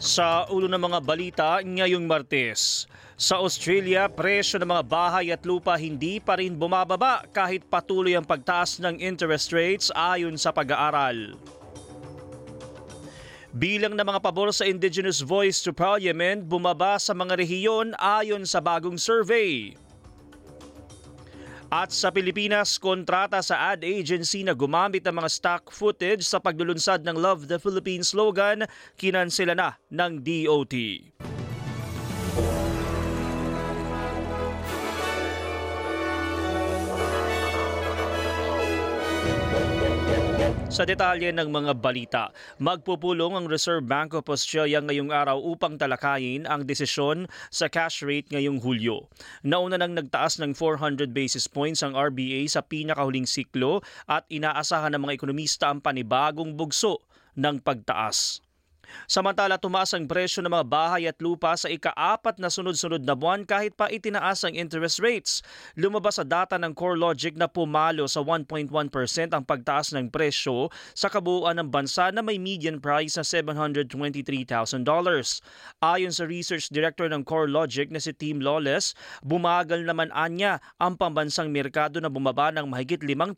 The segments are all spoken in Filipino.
Sa ulo ng mga balita ngayong Martes, sa Australia, presyo ng mga bahay at lupa hindi pa rin bumababa kahit patuloy ang pagtaas ng interest rates ayon sa pag-aaral. Bilang ng mga pabor sa Indigenous Voice to Parliament bumaba sa mga rehiyon ayon sa bagong survey. At sa Pilipinas, kontrata sa ad agency na gumamit ng mga stock footage sa paglulunsad ng Love the Philippines slogan, kinansela na ng DOT. Sa detalye ng mga balita, magpupulong ang Reserve Bank of Australia ngayong araw upang talakayin ang desisyon sa cash rate ngayong Hulyo. Nauna nang nagtaas ng 400 basis points ang RBA sa pinakahuling siklo at inaasahan ng mga ekonomista ang panibagong bugso ng pagtaas. Samantala, tumaas ang presyo ng mga bahay at lupa sa ika-4 na sunod-sunod na buwan kahit pa itinaas ang interest rates. Lumabas sa data ng CoreLogic na pumalo sa 1.1% ang pagtaas ng presyo sa kabuuan ng bansa na may median price na $723,000. Ayon sa Research Director ng CoreLogic na si Tim Lawless, bumagal naman anya ang pambansang merkado na bumaba ng mahigit 5%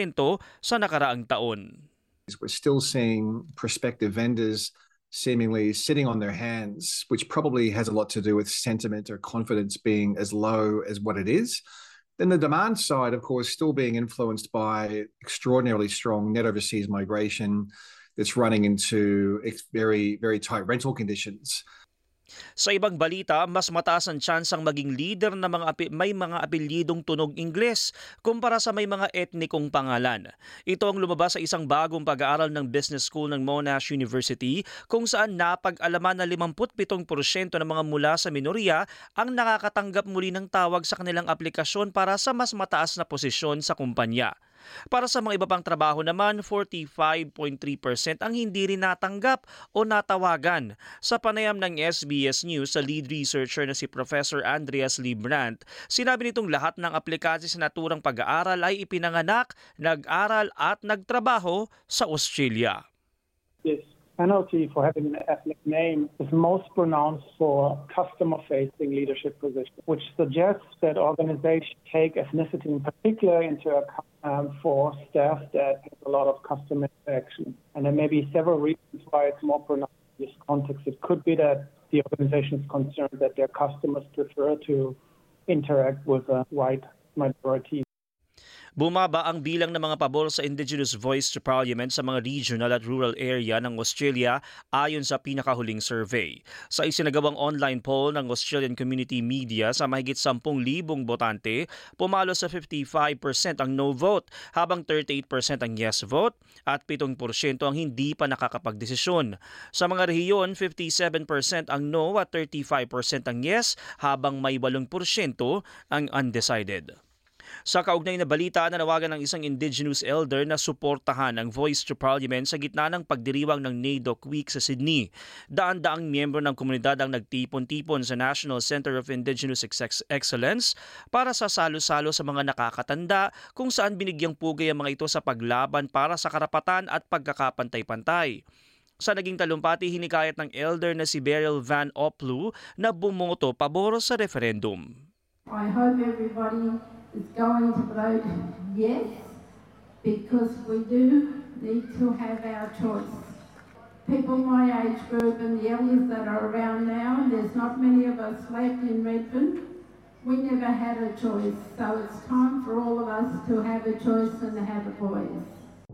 sa nakaraang taon. We're still seeing prospective vendors seemingly sitting on their hands, which probably has a lot to do with sentiment or confidence being as low as what it is. Then the demand side, of course, still being influenced by extraordinarily strong net overseas migration that's running into very, very tight rental conditions. Sa ibang balita, mas mataas ang tsansang maging leader na may mga apelyidong tunog Ingles kumpara sa may mga etnikong pangalan. Ito ang lumabas sa isang bagong pag-aaral ng Business School ng Monash University kung saan napag-alaman na 57% ng mga mula sa minorya ang nakakatanggap muli ng tawag sa kanilang aplikasyon para sa mas mataas na posisyon sa kumpanya. Para sa mga iba pang trabaho naman, 45.3% ang hindi rin natanggap o natawagan. Sa panayam ng SBS News sa lead researcher na si Professor Andreas Librand, sinabi nitong lahat ng aplikante sa naturang pag-aaral ay ipinanganak, nag-aral at nagtrabaho sa Australia. This penalty for having an ethnic name is most pronounced for customer-facing leadership positions, which suggests that organizations take ethnicity in particular into account for staff that have a lot of customer interaction. And there may be several reasons why it's more pronounced in this context. It could be that the organization is concerned that their customers prefer to interact with a white minority. Bumaba ang bilang ng mga pabor sa Indigenous Voice to Parliament sa mga regional at rural area ng Australia ayon sa pinakahuling survey. Sa isinagawang online poll ng Australian Community Media sa mahigit 10,000 botante, pumalo sa 55% ang no vote habang 38% ang yes vote at 7% ang hindi pa nakakapagdesisyon. Sa mga rehiyon, 57% ang no at 35% ang yes habang may 8% ang undecided. Sa kaugnay na balita, nanawagan ng isang Indigenous elder na suportahan ang Voice to Parliament sa gitna ng pagdiriwang ng NAIDOC Week sa Sydney. Daan-daang miyembro ng komunidad ang nagtipon-tipon sa National Centre of Indigenous Excellence para sa salo-salo sa mga nakakatanda kung saan binigyang pugay ang mga ito sa paglaban para sa karapatan at pagkakapantay-pantay. Sa naging talumpati, hinikayat ng elder na si Beryl Van Oplu na bumoto pabor sa referendum. I hope everybody is going to vote yes, because we do need to have our choice. People my age group and the elders that are around now, and there's not many of us left in Redfern, we never had a choice. So it's time for all of us to have a choice and to have a voice.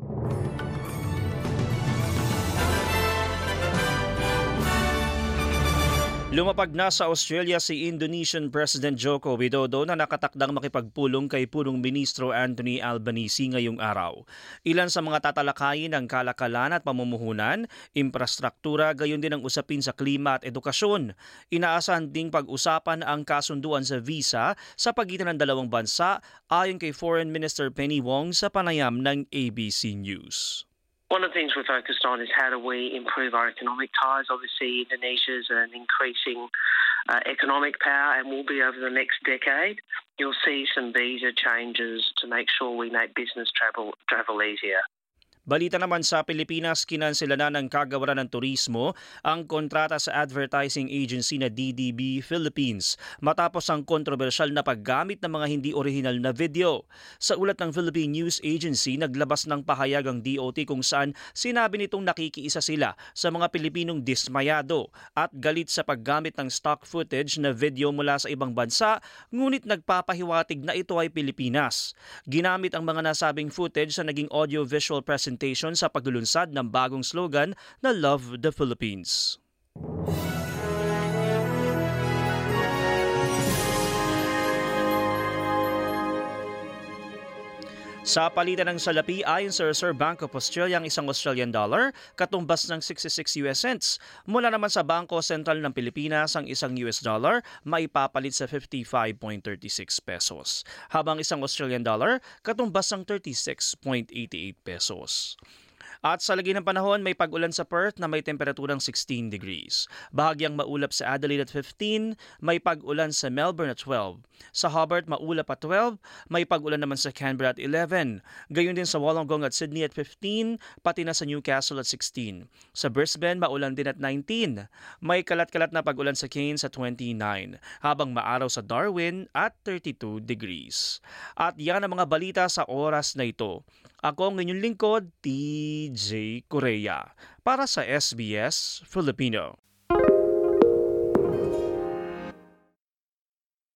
Lumapag na sa Australia si Indonesian President Joko Widodo na nakatakdang makipagpulong kay Punong Ministro Anthony Albanese ngayong araw. Ilan sa mga tatalakayin ng kalakalan at pamumuhunan, infrastruktura, gayon din ang usapin sa klima at edukasyon. Inaasahan ding pag-usapan ang kasunduan sa visa sa pagitan ng dalawang bansa ayon kay Foreign Minister Penny Wong sa panayam ng ABC News. One of the things we're focused on is how do we improve our economic ties. Obviously, Indonesia is an increasing economic power and will be over the next decade. You'll see some visa changes to make sure we make business travel easier. Balita naman sa Pilipinas, kinansela na ng Kagawaran ng Turismo ang kontrata sa advertising agency na DDB Philippines matapos ang kontrobersyal na paggamit ng mga hindi orihinal na video. Sa ulat ng Philippine News Agency, naglabas ng pahayag ang DOT kung saan sinabi nitong nakikiisa sila sa mga Pilipinong dismayado at galit sa paggamit ng stock footage na video mula sa ibang bansa, ngunit nagpapahiwatig na ito ay Pilipinas. Ginamit ang mga nasabing footage sa naging audio-visual presentation sa paglulunsad ng bagong slogan na Love the Philippines. Sa palitan ng salapi, ayon sa Reserve Bank of Australia, ang isang Australian dollar katumbas ng 66 US cents. Mula naman sa Bangko Sentral ng Pilipinas, ang isang US dollar maipapalit sa 55.36 pesos, habang isang Australian dollar katumbas ng 36.88 pesos. At sa lagi ng panahon, may pag-ulan sa Perth na may temperaturang 16 degrees. Bahagyang maulap sa Adelaide at 15, may pag-ulan sa Melbourne at 12. Sa Hobart, maulap at 12, may pag-ulan naman sa Canberra at 11. Gayon din sa Wollongong at Sydney at 15, pati na sa Newcastle at 16. Sa Brisbane, maulan din at 19. May kalat-kalat na pag-ulan sa Cairns at 29, habang maaraw sa Darwin at 32 degrees. At yan ang mga balita sa oras na ito. Ako ang inyong lingkod, TJ Correa, para sa SBS Filipino.